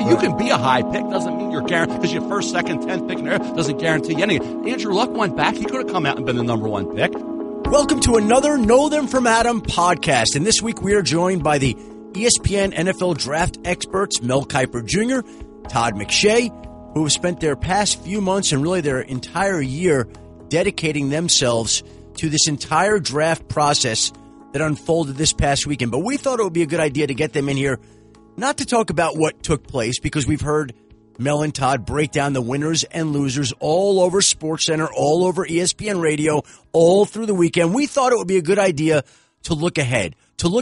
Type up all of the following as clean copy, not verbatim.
you can be a high pick. Doesn't mean you're guaranteed, because your first, second, 10th pick in there doesn't guarantee anything. Andrew Luck went back. He could have come out and been the number one pick. Welcome to another Know Them From Adam podcast. And this week we are joined by the ESPN NFL draft experts, Mel Kiper Jr., Todd McShay, who have spent their past few months and really their entire year dedicating themselves to this entire draft process that unfolded this past weekend. But we thought it would be a good idea to get them in here, not to talk about what took place, because we've heard Mel and Todd break down the winners and losers all over SportsCenter, all over ESPN Radio, all through the weekend. We thought it would be a good idea to look ahead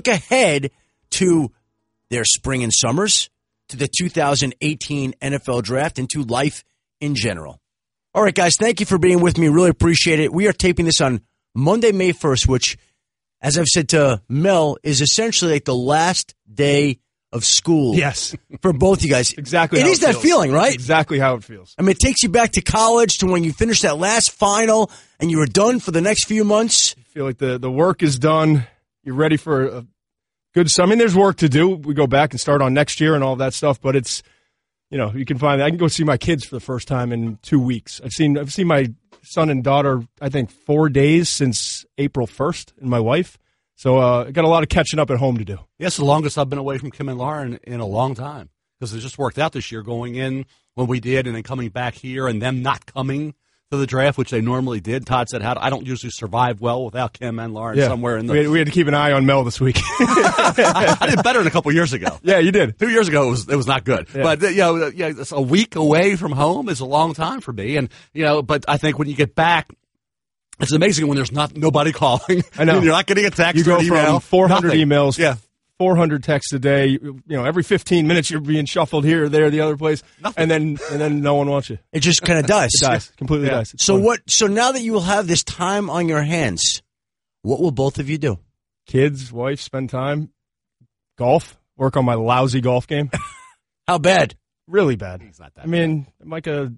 to their spring and summers, to the 2018 NFL Draft, and to life in general. All right, guys, thank you for being with me. Really appreciate it. We are taping this on Monday, May 1st, which, as I've said to Mel, is essentially like the last day of school. Yes. For both you guys. Exactly. It is that feeling, right? Exactly how it feels. I mean, it takes you back to college, to when you finished that last final and you were done for the next few months. You feel like the work is done. You're ready for a good summer. I mean, there's work to do. We go back and start on next year and all that stuff, but it's, you can find, I can go see my kids for the first time in 2 weeks. I've seen my son and daughter, I think, 4 days since April 1st, and my wife. So I got a lot of catching up at home to do. Yes, the longest I've been away from Kim and Lauren in a long time, because it just worked out this year, going in when we did and then coming back here and them not coming to the draft, which they normally did. Todd said, I don't usually survive well without Kim and Lauren somewhere in the... We had to keep an eye on Mel this week. I did better than a couple years ago. Yeah, you did. 2 years ago, it was not good. Yeah. But, it's a week away from home is a long time for me. And, but I think when you get back, it's amazing when there's nobody calling. I know. You're not getting a text you or an email. From 400 nothing. Emails, 400 texts a day. Every 15 minutes you're being shuffled here, there, the other place, and then no one wants you. It just kind of dies. It dies. Completely dies. It's so fun. So now that you will have this time on your hands, what will both of you do? Kids, wife, spend time, golf, work on my lousy golf game. How bad? Really bad. It's not that I'm like a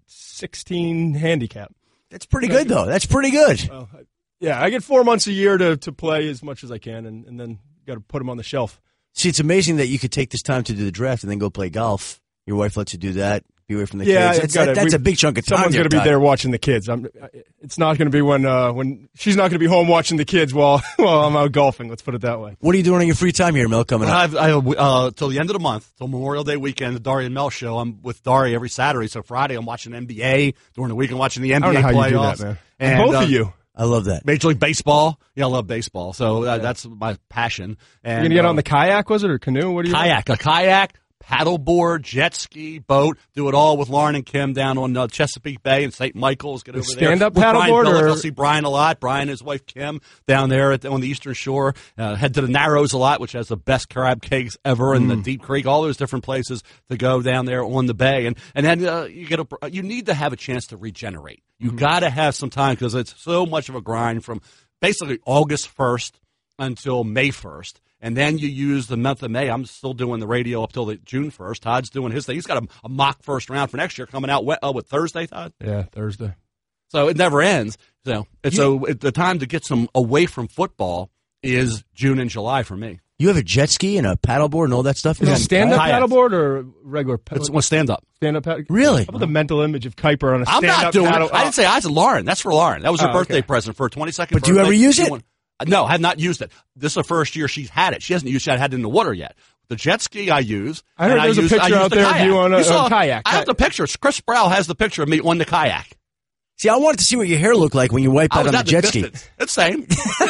16 handicap. That's pretty good, though. That's pretty good. Well, I get 4 months a year to play as much as I can, and then got to put them on the shelf. See, it's amazing that you could take this time to do the draft and then go play golf. Your wife lets you do that. Be away from the kids. That's a big chunk of time. Someone's going to be there watching the kids. It's not going to be when she's not going to be home watching the kids while I'm out golfing. Let's put it that way. What are you doing on your free time here, Mel, coming up? Till the end of the month, till Memorial Day weekend, the Dari and Mel show. I'm with Dari every Saturday. So Friday, I'm watching NBA. During the week, I'm watching the NBA I don't know how playoffs. you do that, man. And both of you. I love that. Major League Baseball. Yeah, I love baseball. So that's my passion. And, you going to get on the kayak, was it, or canoe? What do you Kayak. A kayak, paddleboard, jet ski, boat. Do it all with Lauren and Kim down on Chesapeake Bay and St. Michael's. Get over there. Stand-up paddleboard? I'll see Brian a lot. Brian and his wife Kim down there on the Eastern Shore. Head to the Narrows a lot, which has the best crab cakes ever, in the Deep Creek. All those different places to go down there on the bay. And then you need to have a chance to regenerate. You got to have some time, because it's so much of a grind from basically August 1st until May 1st. And then you use the month of May. I'm still doing the radio up till June 1st. Todd's doing his thing. He's got a mock first round for next year coming out with Thursday, Todd? Yeah, Thursday. So it never ends. So the time to get some away from football is June and July for me. You have a jet ski and a paddleboard and all that stuff? Is it stand-up paddleboard or regular paddle? It's stand-up. Stand-up paddle? Really? How about the mental image of Kuiper on a stand-up paddle? I'm not doing it. I didn't say I said Lauren. That's for Lauren. That was her birthday present for her 22nd birthday. But do you ever use it? No, I have not used it. This is the first year she's had it. She hasn't used it. I had it in the water yet. The jet ski I use. I heard there's a picture out there of you on a kayak. I have the picture. Chris Sproul has the picture of me on the kayak. See, I wanted to see what your hair looked like when you wiped out on the jet ski. It's the same.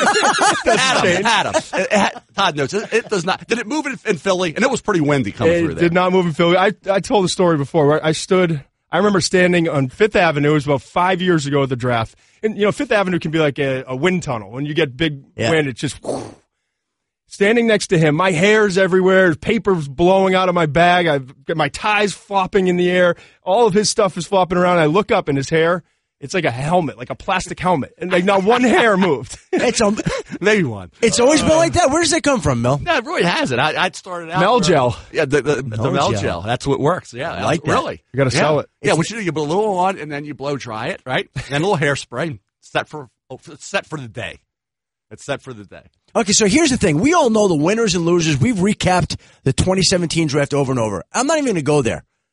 Adam. Todd knows it does not. Did it move in Philly? And it was pretty windy coming through there. It did not move in Philly. I told the story before. Right? I remember standing on Fifth Avenue. It was about 5 years ago at the draft. And, Fifth Avenue can be like a wind tunnel. When you get big wind, it's just... Standing next to him, my hair's everywhere, paper's blowing out of my bag, I've got my tie's flopping in the air, all of his stuff is flopping around. I look up and his hair, it's like a helmet, like a plastic helmet, and like not one hair moved. Maybe one. It's always been like that. Where does that come from, Mel? Yeah, it really hasn't. I started out Mel gel. Yeah, the Mel gel. That's what works. Yeah, I like that. Really. You got to sell it. Yeah, what you do, you put a little on and then you blow dry it, right? And a little hairspray. Set for the day. It's set for the day. Okay, so here's the thing. We all know the winners and losers. We've recapped the 2017 draft over and over. I'm not even going to go there.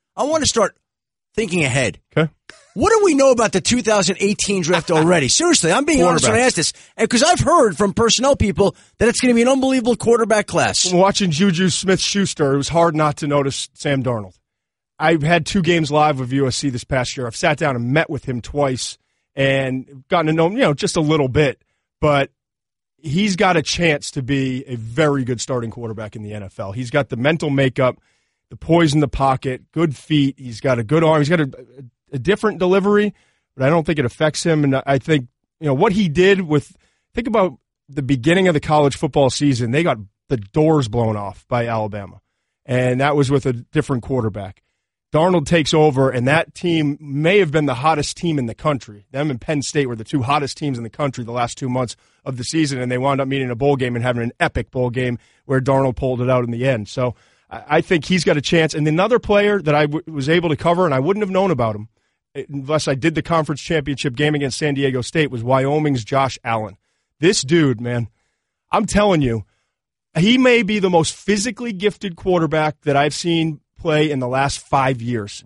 I want to start thinking ahead. Okay. What do we know about the 2018 draft already? Seriously, I'm being honest when I ask this. Because I've heard from personnel people that it's going to be an unbelievable quarterback class. Watching Juju Smith-Schuster, it was hard not to notice Sam Darnold. I've had 2 games live with USC this past year. I've sat down and met with him twice and gotten to know him, just a little bit. But he's got a chance to be a very good starting quarterback in the NFL. He's got the mental makeup, the poise in the pocket, good feet. He's got a good arm. He's got a different delivery, but I don't think it affects him. And I think, what he did think about the beginning of the college football season. They got the doors blown off by Alabama, and that was with a different quarterback. Darnold takes over, and that team may have been the hottest team in the country. Them and Penn State were the 2 hottest teams in the country the last 2 months of the season, and they wound up meeting a bowl game and having an epic bowl game where Darnold pulled it out in the end. So I think he's got a chance. And another player that I was able to cover, and I wouldn't have known about him unless I did the conference championship game against San Diego State, was Wyoming's Josh Allen. This dude, man, I'm telling you, he may be the most physically gifted quarterback that I've seen play in the last 5 years.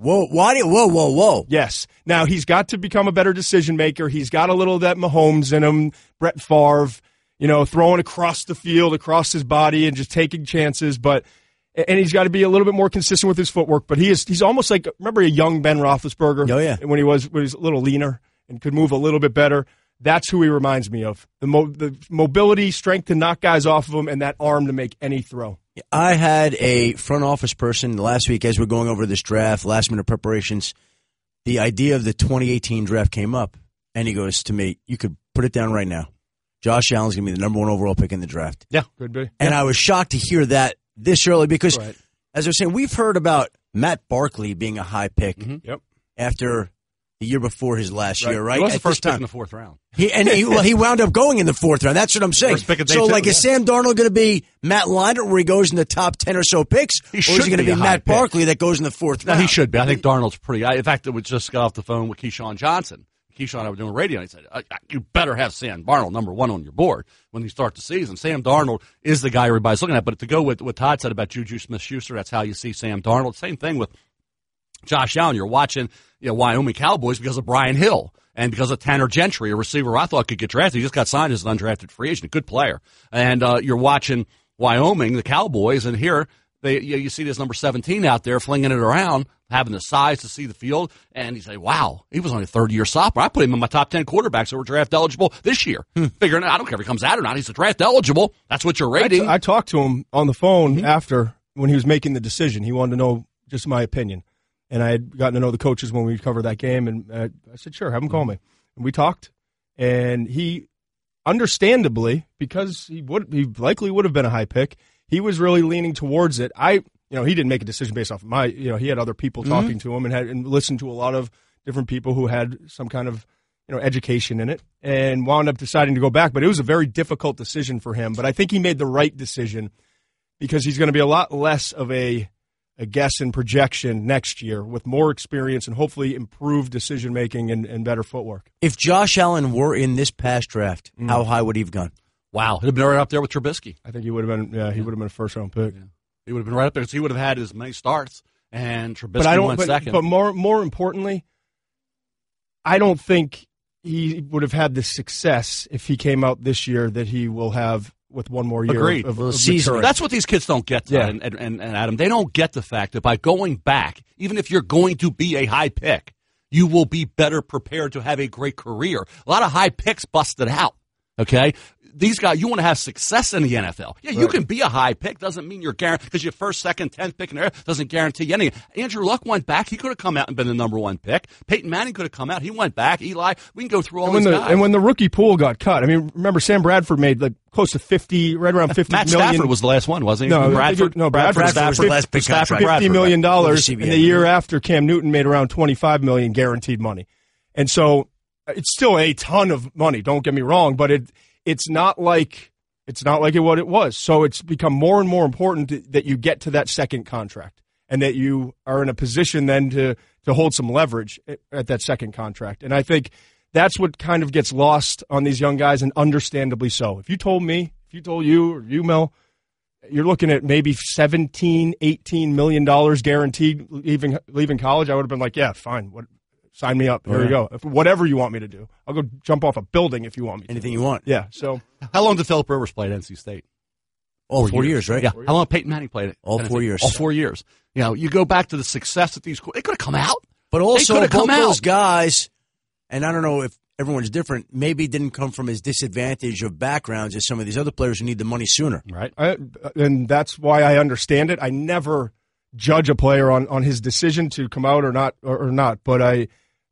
Whoa. Yes. Now, he's got to become a better decision maker. He's got a little of that Mahomes in him, Brett Favre, throwing across the field, across his body, and just taking chances. And he's got to be a little bit more consistent with his footwork. But he's almost like, remember a young Ben Roethlisberger? Oh, yeah. When he was a little leaner and could move a little bit better. That's who he reminds me of. The mobility, strength to knock guys off of him, and that arm to make any throw. I had a front office person last week as we're going over this draft, last-minute preparations. The idea of the 2018 draft came up, and he goes to me, you could put it down right now. Josh Allen's going to be the number 1 overall pick in the draft. Yeah, could be. And I was shocked to hear that this early because, as I was saying, we've heard about Matt Barkley being a high pick after the year before his last year, right? He was the first pick in the 4th round. He wound up going in the 4th round. That's what I'm saying. So, is Sam Darnold going to be Matt Leinart, where he goes in the top 10 or so picks? Or is he going to be Matt Barkley that goes in the 4th round? No, he should be. I think Darnold's pretty. In fact, we just got off the phone with Keyshawn Johnson. Keyshawn and I were doing radio, and he said, you better have Sam Darnold number 1 on your board when you start the season. Sam Darnold is the guy everybody's looking at. But to go with what Todd said about Juju Smith-Schuster, that's how you see Sam Darnold. Same thing with Josh Allen. You're watching Wyoming Cowboys because of Brian Hill. And because of Tanner Gentry, a receiver I thought could get drafted. He just got signed as an undrafted free agent, a good player. And you're watching Wyoming, the Cowboys, and here you see this number 17 out there flinging it around, having the size to see the field, and you say, wow, he was only a third-year sophomore. I put him in my top 10 quarterbacks that were draft eligible this year. Figuring I don't care if he comes out or not. He's a draft eligible. That's what you're rating. I talked to him on the phone after when he was making the decision. He wanted to know just my opinion. And I had gotten to know the coaches when we covered that game, and I said, sure, have him call me. And we talked, and he, understandably, because he likely would have been a high pick, he was really leaning towards it. He didn't make a decision based off of he had other people talking to him and listened to a lot of different people who had some kind of, education in it, and wound up deciding to go back. But it was a very difficult decision for him. But I think he made the right decision because he's going to be a lot less of a guess and projection next year with more experience and hopefully improved decision-making and better footwork. If Josh Allen were in this past draft, how high would he have gone? Wow. He'd have been right up there with Trubisky. I think he would have been, he would have been a first-round pick. Yeah. He would have been right up there because he would have had as many starts, and Trubisky went second. But more importantly, I don't think he would have had the success if he came out this year that he will have with one more year of season. That's what these kids don't get, and Adam. They don't get the fact that by going back, even if you're going to be a high pick, you will be better prepared to have a great career. A lot of high picks busted out, okay? These guys, you want to have success in the NFL. Yeah, you can be a high pick. Doesn't mean you're guaranteed, because your first, second, 10th pick in there doesn't guarantee you anything. Andrew Luck went back. He could have come out and been the number 1 pick. Peyton Manning could have come out. He went back. Eli, we can go through all these guys. And when the rookie pool got cut, I mean, remember Sam Bradford made close to 50, right around 50 Matt million. Stafford was the last one, wasn't he? Bradford was the last big contract. $50 million, and the year after Cam Newton made around $25 million guaranteed money. And so it's still a ton of money, don't get me wrong, but it's not like what it was. So it's become more and more important that you get to that second contract and that you are in a position then to hold some leverage at that second contract. And I think that's what kind of gets lost on these young guys, and understandably so. If you told me, you, or you, Mel, you're looking at maybe $17, $18 million guaranteed leaving college, I would have been like, yeah, fine. Sign me up. Here you go. Whatever you want me to do. I'll go jump off a building if you want me to. Anything you want. Yeah. So, how long did Philip Rivers play at NC State? All 4 years, right? Yeah. How long Peyton Manning played it? All 4 years. All 4 years. You know, you go back to the success that these – they could have come out. But also, both those guys, and I don't know if everyone's different, maybe didn't come from as disadvantage of backgrounds as some of these other players who need the money sooner. Right. And that's why I understand it. I never judge a player on his decision to come out or not. But I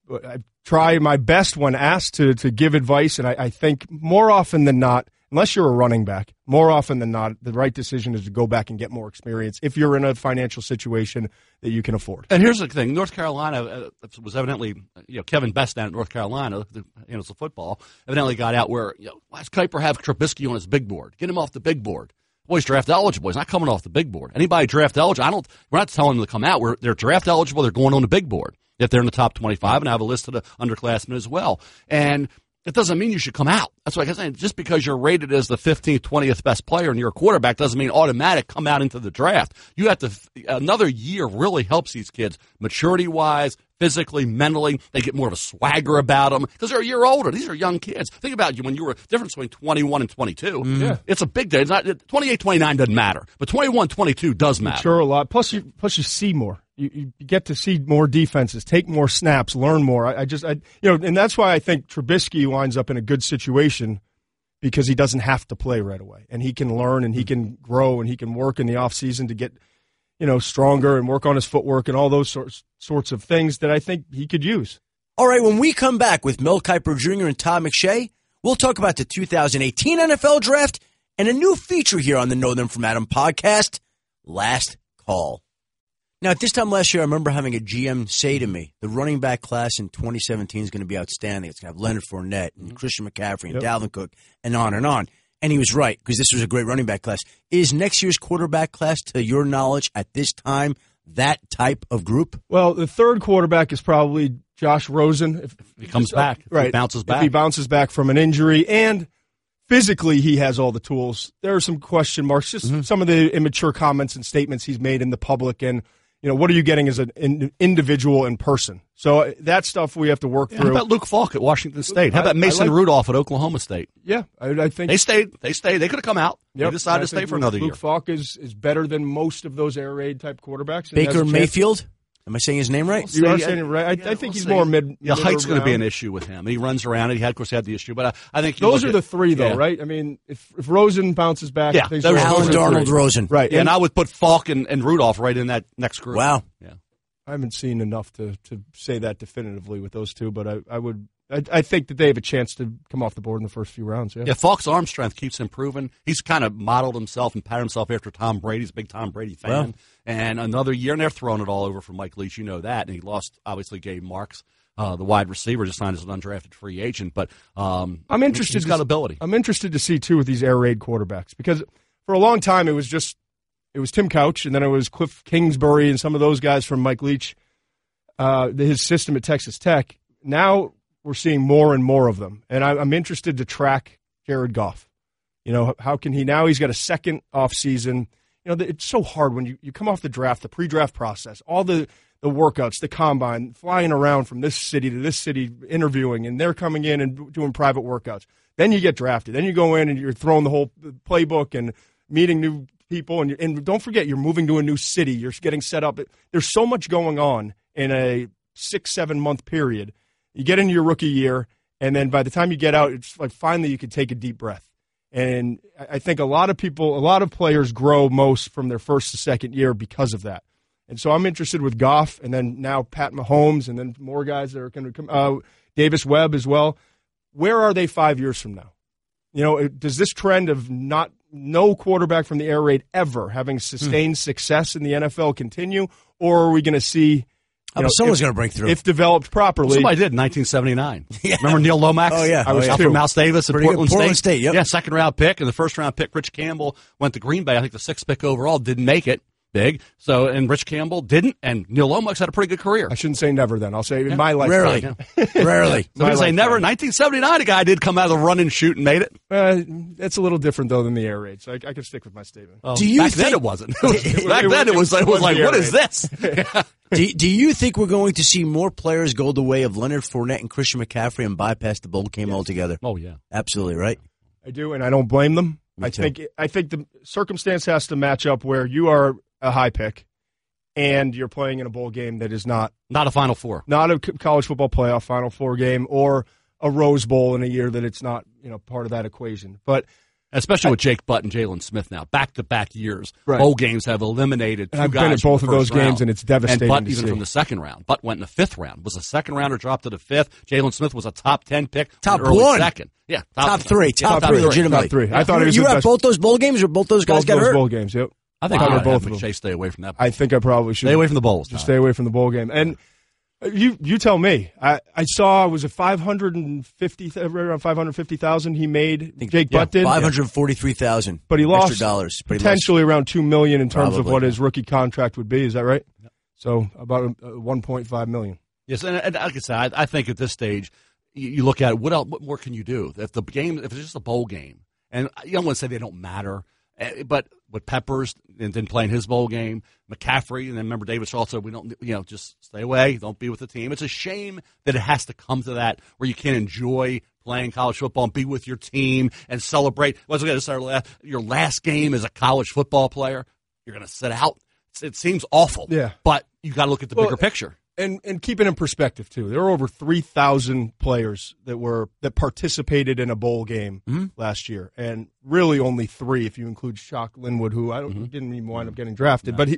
try my best when asked to give advice, and I think more often than not, unless you're a running back, more often than not, the right decision is to go back and get more experience if you're in a financial situation that you can afford. And here's the thing. North Carolina was evidently, Kevin Best down at North Carolina, it's a football, evidently got out where, why does Kiper have Trubisky on his big board? Get him off the big board. Boy's draft eligible. He's not coming off the big board. Anybody draft eligible, we're not telling them to come out. They're draft eligible. They're going on the big board if they're in the top 25, and I have a list of the underclassmen as well. And it doesn't mean you should come out. That's what I'm saying. Just because you're rated as the 15th, 20th best player and you're a quarterback doesn't mean automatic come out into the draft. You have to, another year really helps these kids maturity-wise, physically, mentally. They get more of a swagger about them because they're a year older. These are young kids. Think about you when you were difference between 21 and 22. Mm-hmm. Yeah. It's a big day. It's not 28, 29 doesn't matter, but 21, 22 does matter. Mature a lot. Plus you see more. You get to see more defenses, take more snaps, learn more. And that's why I think Trubisky winds up in a good situation because he doesn't have to play right away, and he can learn and he can grow and he can work in the offseason to get, stronger and work on his footwork and all those sorts of things that I think he could use. All right, when we come back with Mel Kiper Jr. and Todd McShay, we'll talk about the 2018 NFL Draft and a new feature here on the Know Them From Adam podcast, Last Call. Now, at this time last year, I remember having a GM say to me, the running back class in 2017 is going to be outstanding. It's going to have Leonard Fournette and Christian McCaffrey and Dalvin Cook and on and on. And he was right because this was a great running back class. Is next year's quarterback class, to your knowledge, at this time, that type of group? Well, the third quarterback is probably Josh Rosen. If he comes back. If he bounces back. If he bounces back from an injury. And physically, he has all the tools. There are some question marks, just some of the immature comments and statements he's made in the public. And, what are you getting as an individual in person? So that stuff we have to work through. How about Luke Falk at Washington State? How about Mason Rudolph at Oklahoma State? Yeah, I think they stayed. They could have come out. Yep. They decided to stay for another year. Luke Falk is better than most of those air raid type quarterbacks. Baker Mayfield? Am I saying his name right? You are saying it right. I think he's more mid. Yeah, height's going to be an issue with him. He runs around. Of course, he had the issue, but I think those are the three, though, right? I mean, if Rosen bounces back, Alan Darnold, Rosen, right? Yeah, and I would put Falk and Rudolph right in that next group. Wow. Yeah. I haven't seen enough to say that definitively with those two, but I think that they have a chance to come off the board in the first few rounds. Yeah, Falk's arm strength keeps improving. He's kind of modeled himself and patterned himself after Tom Brady. He's a big Tom Brady fan. Well, and another year, and they're throwing it all over for Mike Leach. You know that. And he lost, obviously, Gabe Marks, the wide receiver, just signed as an undrafted free agent. But I'm interested. He's got ability. I'm interested to see, too, with these air raid quarterbacks, because for a long time it was Tim Couch, and then it was Cliff Kingsbury and some of those guys from Mike Leach, his system at Texas Tech. Now we're seeing more and more of them, and I'm interested to track Jared Goff. How can he now? He's got a second offseason. It's so hard when you come off the draft, the pre-draft process, all the workouts, the combine, flying around from this city to this city, interviewing, and they're coming in and doing private workouts. Then you get drafted. Then you go in and you're throwing the whole playbook and meeting new people. And don't forget, you're moving to a new city. You're getting set up. There's so much going on in a 6-7 month period. You get into your rookie year, and then by the time you get out, it's like finally you could take a deep breath. And I think a lot of players grow most from their first to second year because of that. And so I'm interested with Goff, and then now Pat Mahomes, and then more guys that are going to come, Davis Webb as well. Where are they 5 years from now? Does this trend of no quarterback from the air raid ever having sustained success in the NFL continue, or are we going to see? Someone's going to break through. If developed properly. Well, somebody did in 1979. Yeah. Remember Neil Lomax? Oh, yeah. I was from Mouse Davis at Portland State. Yep. Yeah, second-round pick. And the first-round pick, Rich Campbell, went to Green Bay. I think the 6th pick overall, didn't make it. big. So, and Rich Campbell didn't, and Neil Lomax had a pretty good career. I shouldn't say never then. I'll say in my life. Rarely. Rarely. So I say never. 1979, a guy did come out of the run and shoot and made it. That's a little different, though, than the air raid, so I can stick with my statement. Well, Do you back then think- it wasn't. Back then it was like, what is this? Do you think we're going to see more players go the way of Leonard Fournette and Christian McCaffrey and bypass the bowl game altogether? Oh, yeah. Absolutely, right? I do, and I don't blame them. Me too. I think the circumstance has to match up where you are a high pick and you're playing in a bowl game that is not Not a Final Four. not a college football playoff Final Four game or a Rose Bowl in a year that it's not part of that equation. But Especially with Jake Butt and Jalen Smith now. Back-to-back years. Right. Bowl games have eliminated two And I've guys been at from both the of those first round. games, and it's devastating And Butt to even see. from the second round. Butt went in the fifth round. Was a second rounder, dropped to the fifth. Jalen Smith was a top 10 pick. Top an early one. second. Yeah. Top three, three. legitimately. Top three. I thought he was You the were at best. both those bowl games, or both those guys Both got those hurt? bowl games. Yep. I think Covered I'd both have of them. McShay stay away from that. I think I probably should Stay away from the bowls. Just stay away from the bowl game. And you tell me. I saw, was it 550 around 550,000 he made? Jake Butt did, 543,000. but he lost extra dollars. Pretty potentially around $2 million in terms of Probably. what his rookie contract would be. Is that right? So about $1.5 million. Yes, and like I said, I think at this stage, you look at what more can you do? If the game, if it's just a bowl game, and you don't want to say they don't matter, but with Peppers and then playing his bowl game, McCaffrey, and then remember Davis also, we don't, just stay away, don't be with the team. It's a shame that it has to come to that where you can't enjoy playing college football and be with your team and celebrate. Once again, your last game as a college football player, you're going to sit out. It seems awful, but you got to look at the bigger picture. And keep it in perspective too. There were over 3,000 players that participated in a bowl game last year, and really only 3 if you include Shock Linwood, who didn't even wind up getting drafted. But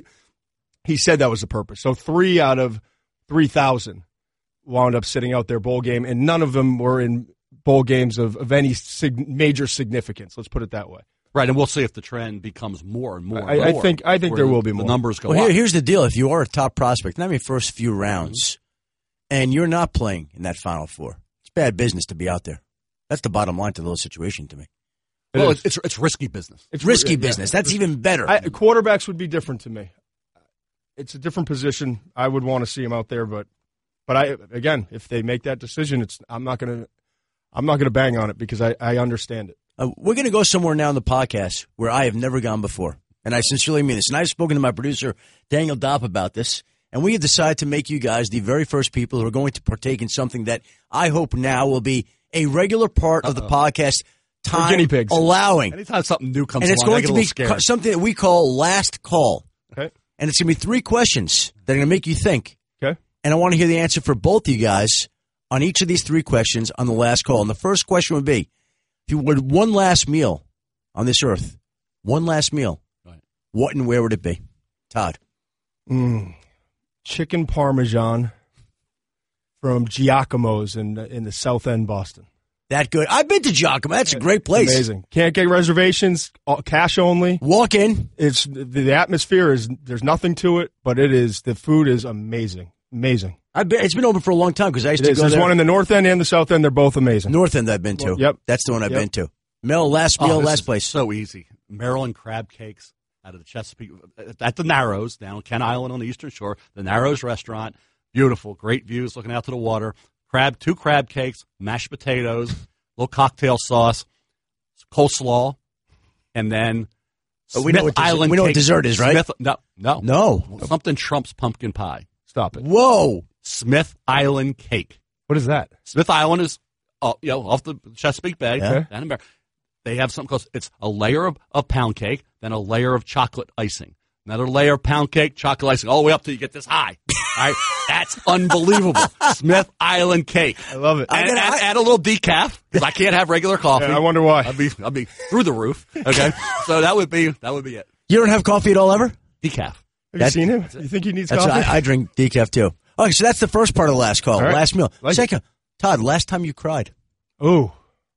he said that was the purpose. So 3 out of 3,000 wound up sitting out their bowl game, and none of them were in bowl games of any major significance. Let's put it that way. Right, and we'll see if the trend becomes more and more. I think there will be more. The numbers go Well, up. here's the deal. If you are a top prospect, not in your first few rounds, and you're not playing in that Final Four, it's bad business to be out there. That's the bottom line to the whole situation to me. Well, it's risky business. It's risky business. That's even better. Quarterbacks would be different to me. It's a different position. I would want to see him out there, but again, if they make that decision, I'm not going to bang on it because I understand it. We're going to go somewhere now in the podcast where I have never gone before, and I sincerely mean this. And I've spoken to my producer, Daniel Dopp, about this, and we have decided to make you guys the very first people who are going to partake in something that I hope now will be a regular part of the podcast, time guinea pigs. allowing. Anytime something new comes And it's along, going I get to a be little scared. something that we call Last Call. Okay. And it's going to be 3 questions that are going to make you think. Okay. And I want to hear the answer for both of you guys on each of these 3 questions on the last call. And the first question would be, if you would one last meal on this earth, one last meal, right, what and where would it be? Todd. Chicken Parmesan from Giacomo's in the South End, Boston. That good. I've been to Giacomo. That's a great place. Amazing. Can't get reservations, cash only. Walk in. It's the atmosphere is, there's nothing to it, but the food is amazing. Amazing. It's been open for a long time because I used to go There's there. one in the North End and the South End. They're both amazing. North End I've been to. Well, yep. That's the one I've been to. Mel, last meal, this last is place. So easy. Maryland crab cakes out of the Chesapeake, at the Narrows, down on Kent Island on the Eastern Shore. The Narrows restaurant. Beautiful. Great views looking out to the water. 2 crab cakes, mashed potatoes, little cocktail sauce, coleslaw, and then We know Smith what Island we know what cake. dessert is, right? No. Something trumps pumpkin pie. Stop it. Whoa. Smith Island cake. What is that? Smith Island is, off the Chesapeake Bay. Yeah. Down in Bear. They have something called, it's a layer of pound cake, then a layer of chocolate icing. Another layer of pound cake, chocolate icing, all the way up till you get this high. All right? That's unbelievable. Smith Island cake. I love it. And add a little decaf, because I can't have regular coffee. Yeah, I wonder why. I'd be through the roof. Okay? So that would be it. You don't have coffee at all ever? Decaf. Have you seen him? You think he needs That's coffee? I drink decaf too. Okay, so that's the first part of the last call, All right. last meal. Like Second, Todd, last time you cried. Ooh.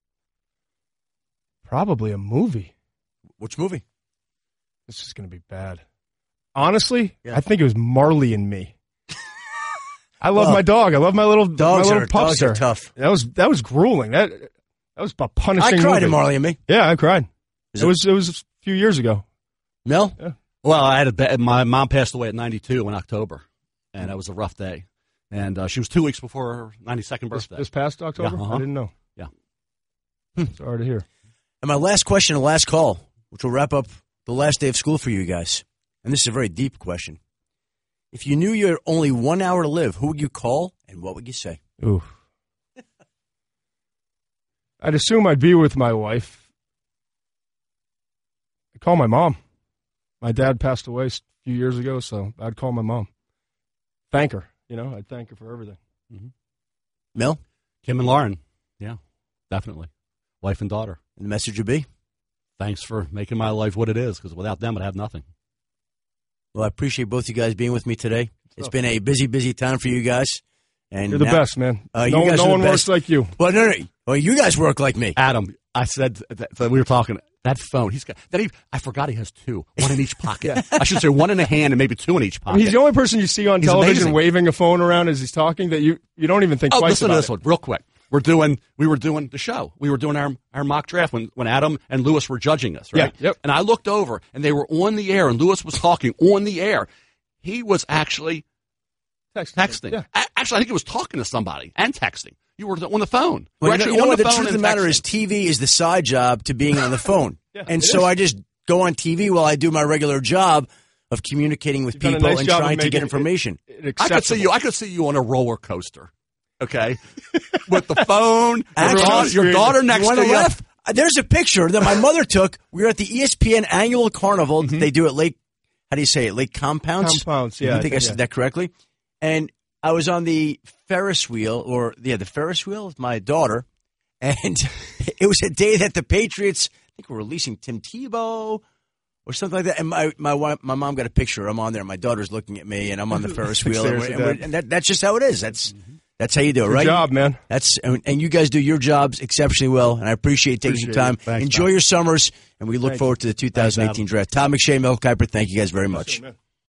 Probably a movie. Which movie? This is going to be bad. Honestly, Yeah. I think it was Marley and Me. I love my dog. I love my little Dogs are pupster. tough. That was grueling. That was a punishing I cried movie. in Marley and Me. Yeah, I cried. Is It was a few years ago. Mel? Yeah. Well, my mom passed away at 92 in October, and that was a rough day. And she was 2 weeks before her 92nd birthday. This past October? Yeah, I didn't know. Yeah. Sorry to hear. And my last question, the last call, which will wrap up the last day of school for you guys. And this is a very deep question. If you knew you had only 1 hour to live, who would you call and what would you say? Ooh. I'd assume I'd be with my wife. I'd call my mom. My dad passed away a few years ago, so I'd call my mom. Thank her. I'd thank her for everything. Mm-hmm. Mel? Kim and Lauren. Yeah, definitely. Wife and daughter. And the message would be? Thanks for making my life what it is, because without them, I'd have nothing. Well, I appreciate both you guys being with me today. It's been a busy, busy time for you guys. And you're the best, man. No one works like you. Well, no. Well, you guys work like me. Adam, I said that we were talking. That phone, he's got that. I forgot he has two, one in each pocket. Yeah. I should say one in a hand and maybe two in each pocket. He's the only person you see on television waving a phone around as he's talking that you don't even think twice listen about to this one real quick. We were doing the show. We were doing our mock draft when Adam and Lewis were judging us, right? Yeah, yep. And I looked over and they were on the air and Lewis was talking on the air. He was actually texting. Yeah. Actually, I think he was talking to somebody and texting. You were on the phone. Well, the truth of the matter is TV is the side job to being on the phone. Yeah, and so I just go on TV while I do my regular job of communicating with people and trying to get information. I could see you on a roller coaster. Okay, with the phone, your daughter next to you. Laugh? There's a picture that my mother took. We were at the ESPN annual carnival. Mm-hmm. They do at Lake. How do you say it? Lake Compounce. Yeah, I think I said that correctly. And I was on the Ferris wheel, the Ferris wheel with my daughter, and it was a day that the Patriots, I think, were releasing Tim Tebow or something like that. And my mom got a picture. I'm on there. My daughter's looking at me, and I'm on the Ferris wheel, and that's just how it is. That's how you do it, right? Good job, man. And you guys do your jobs exceptionally well, and I appreciate taking some time. Thanks, Enjoy your summers, and we look forward to the 2018 draft. Todd McShay, Mel Kiper, thank you guys very much.